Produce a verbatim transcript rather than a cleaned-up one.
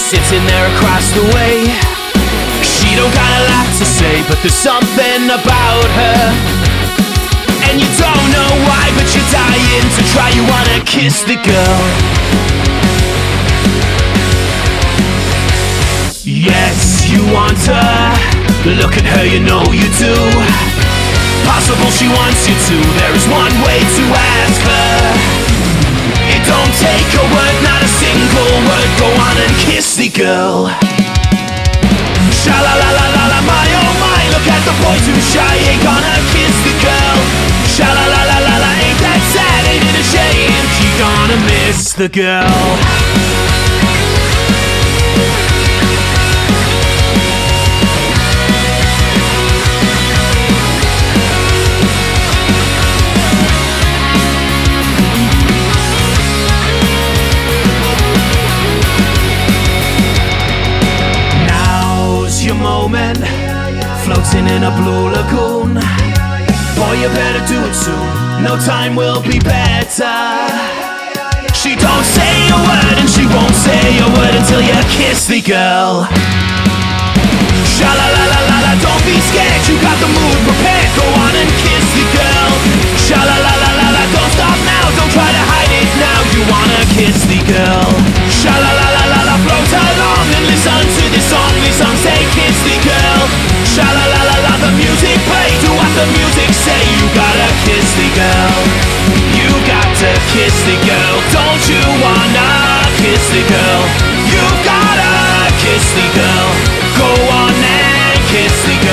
sitting there across the way. She don't got a lot to say, but there's something about her, and you don't know why, but you're dying to try. You wanna kiss the girl. Yes, you want her. Look at her, you know you do. Possible she wants you to. There is one way to ask her. It don't take a word, not a single word. Go on and kiss the girl. Sha la la la la la, my oh my. Look at the boy too shy, ain't gonna kiss the girl. Sha la la la la la, ain't that sad, ain't it a shame? She gonna miss the girl. Moment, floating in a blue lagoon. Boy, you better do it soon. No time will be better. She don't say a word, and she won't say a word until you kiss the girl. Sha la la la la la, don't be scared. You got the mood prepared. Go on and kiss the girl. Sha la la la la la, don't stop now. Don't try to hide it now. You wanna kiss the girl. Sha la la la la la, float along and listen to this song. This song say kiss the girl. Sha la la la la, the music play. Do what the music say. You gotta kiss the girl. You got to kiss the girl. Don't you wanna kiss the girl? You gotta kiss the girl. Go on and kiss the girl.